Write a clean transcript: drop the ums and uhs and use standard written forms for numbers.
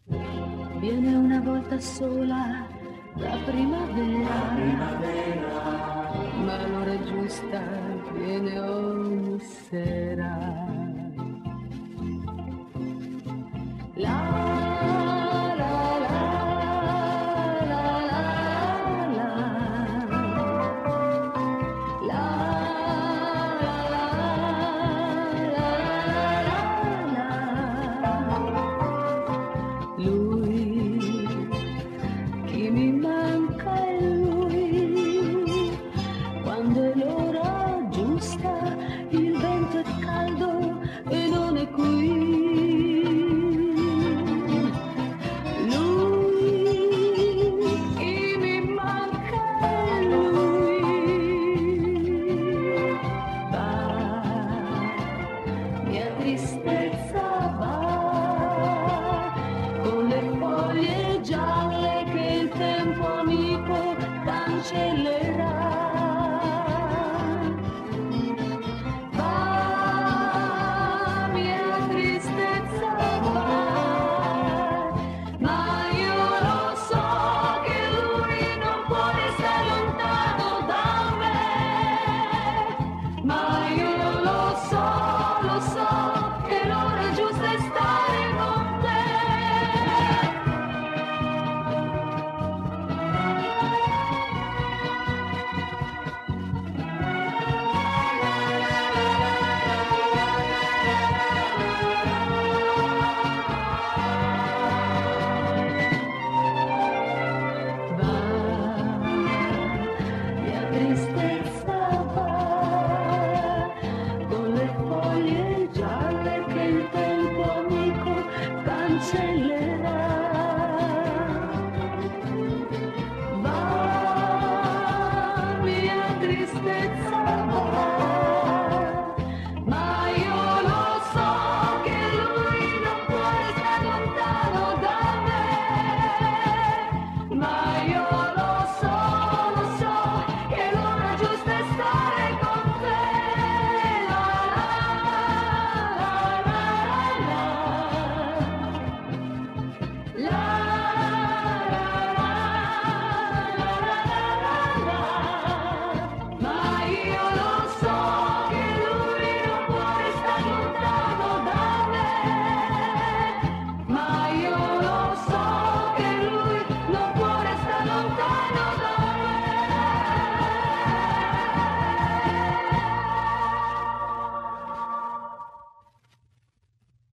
Viene una volta sola la primavera, ma l'ora giusta viene ogni sera. La la la la la la la lui, chi mi manca è lui, quando è l'ora giusta, il vento è caldo e non è qui. Tristezza va con le foglie gialle che il tempo amico cancellerà. Va, mia tristezza va, ma io lo so che lui non può restare lontano da me, ma io lo so. Lo so che l'ora giusta è stare con te. Va, mia tristezza va, con le foglie gialle che il tempo amico cancella.